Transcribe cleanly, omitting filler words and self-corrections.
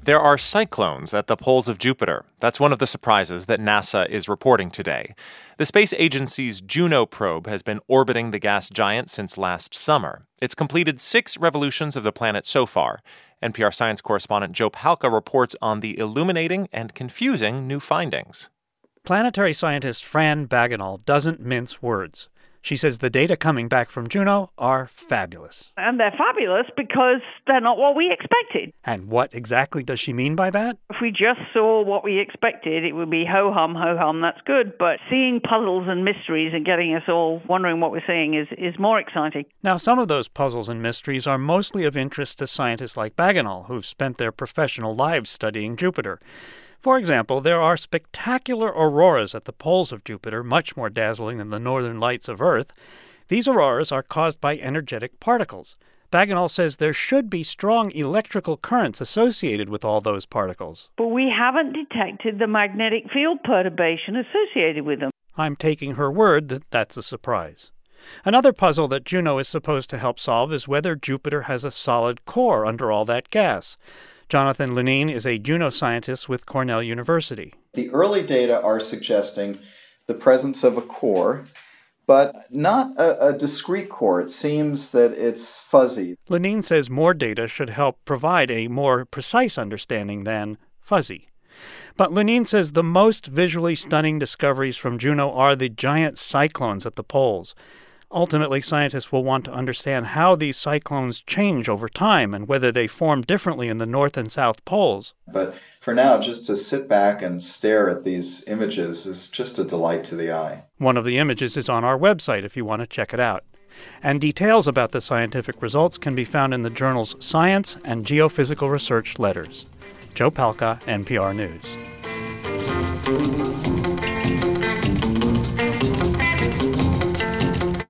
There are cyclones at the poles of Jupiter. That's one of the surprises that NASA is reporting today. The space agency's Juno probe has been orbiting the gas giant since last summer. It's completed 6 revolutions of the planet so far. NPR science correspondent Joe Palca reports on the illuminating and confusing new findings. Planetary scientist Fran Bagenal doesn't mince words. She says the data coming back from Juno are fabulous. And they're fabulous because they're not what we expected. And what exactly does she mean by that? If we just saw what we expected, it would be ho-hum, that's good. But seeing puzzles and mysteries and getting us all wondering what we're seeing is more exciting. Now, some of those puzzles and mysteries are mostly of interest to scientists like Bagenal, who've spent their professional lives studying Jupiter. For example, there are spectacular auroras at the poles of Jupiter, much more dazzling than the northern lights of Earth. These auroras are caused by energetic particles. Bagenal says there should be strong electrical currents associated with all those particles. But we haven't detected the magnetic field perturbation associated with them. I'm taking her word that that's a surprise. Another puzzle that Juno is supposed to help solve is whether Jupiter has a solid core under all that gas. Jonathan Lunine is a Juno scientist with Cornell University. The early data are suggesting the presence of a core, but not a discrete core. It seems that it's fuzzy. Lunine says more data should help provide a more precise understanding than fuzzy. But Lunine says the most visually stunning discoveries from Juno are the giant cyclones at the poles. Ultimately, scientists will want to understand how these cyclones change over time and whether they form differently in the North and South poles. But for now, just to sit back and stare at these images is just a delight to the eye. One of the images is on our website if you want to check it out. And details about the scientific results can be found in the journals Science and Geophysical Research Letters. Joe Palca, NPR News.